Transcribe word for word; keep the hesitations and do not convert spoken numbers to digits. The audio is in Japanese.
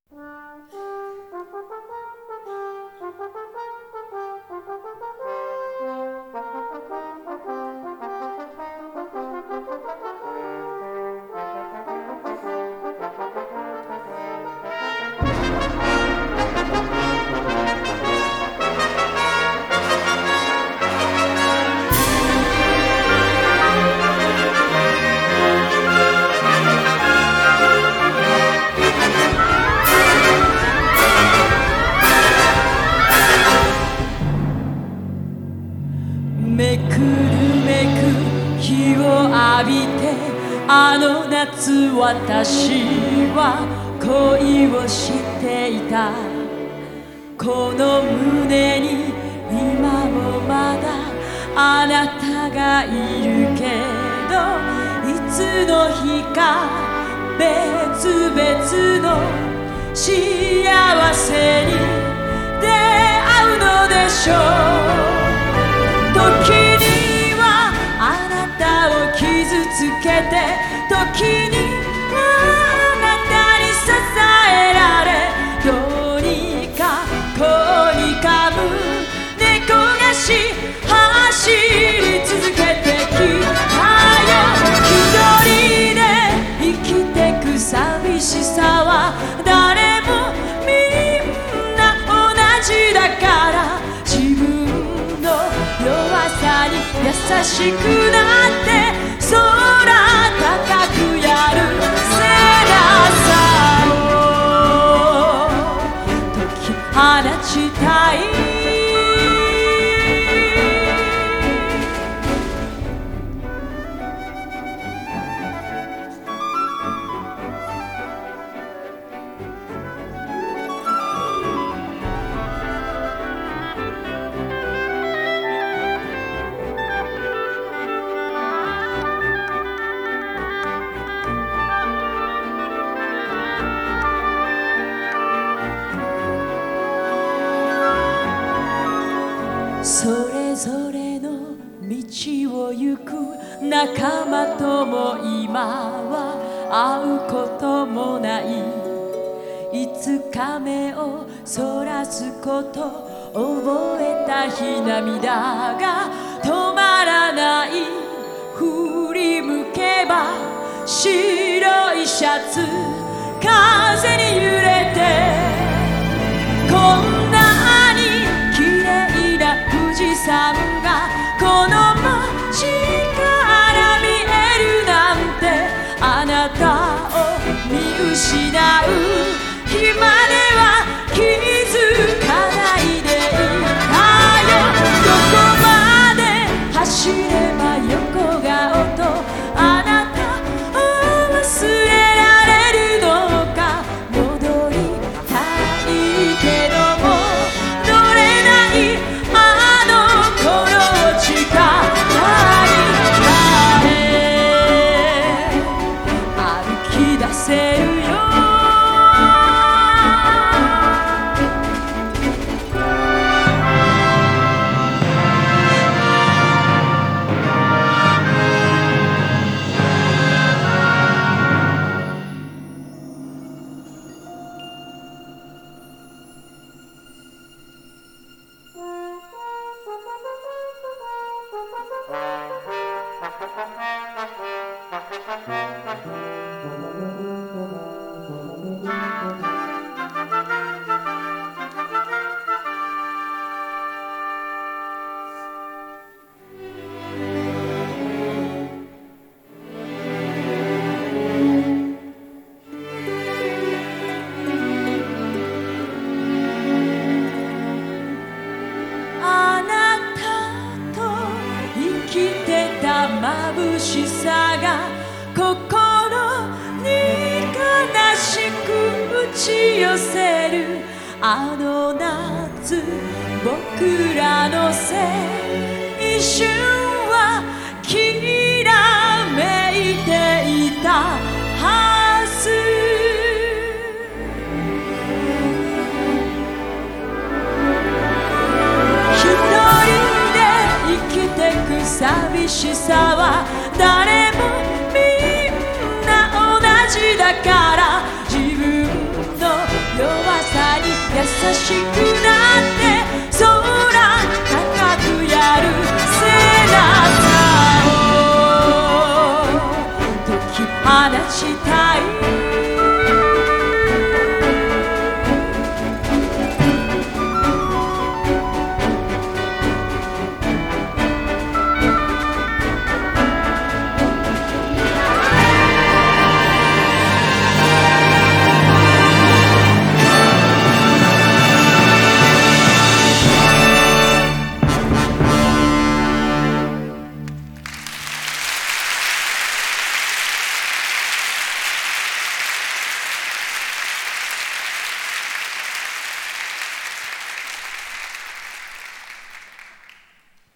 めくるめく日を浴びて、あの夏私は恋をしていた。この胸に今もまだあなたがいるけど、いつの日か別々の幸せに出会うのでしょう。時にはあなたを傷つけて、時にはあなたに支えられ、どうにかこうにか胸焦がし走り続けてきたよ。一人で生きてく寂しさは誰もみんな同じだから、自分の弱さに優しくなって空高くやる背中を解き放ちたい。それぞれの道を行く仲間とも今は会うこともない。いつか目をそらすこと覚えた日、涙が止まらない。振り向けば白いシャツ風に揺れて、こんなに綺麗な富士山がこの街から見えるなんて、あなたを見失う日までは気づかないでいたよ。どこまで走れば横顔とあなたを忘れられるのか。戻りたいけども乗れないあの頃を近く歩き出せるよ。眩しさが心に悲しく打ち寄せる。あの夏僕らのせい、一瞬はきらめいていたはず。一人で生きてく寂しさは誰もみんな同じだから、自分の弱しくなって空高くやる背中を解き放ちたい